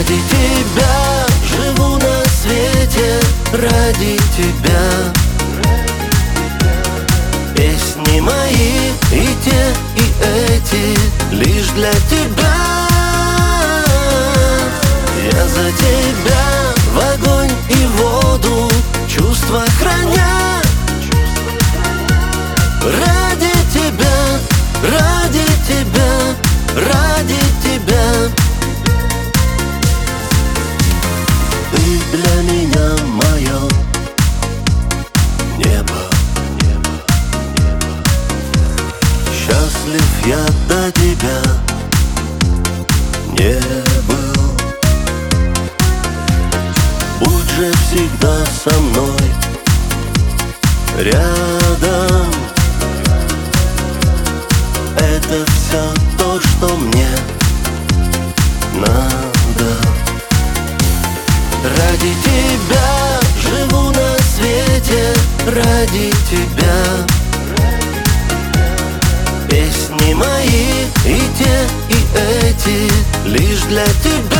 Ради тебя живу на свете, ради тебя. Песни мои и те, и эти лишь для тебя. Я за тебя в огонь и воду чувства храня. Ради тебя, ради тебя, ради тебя. Ты для меня мое небо. Счастлив я до тебя не был. Будь же всегда со мной рядом. Это все то, что мне надо. Ради тебя живу на свете, ради тебя. Песни мои и те, и эти лишь для тебя.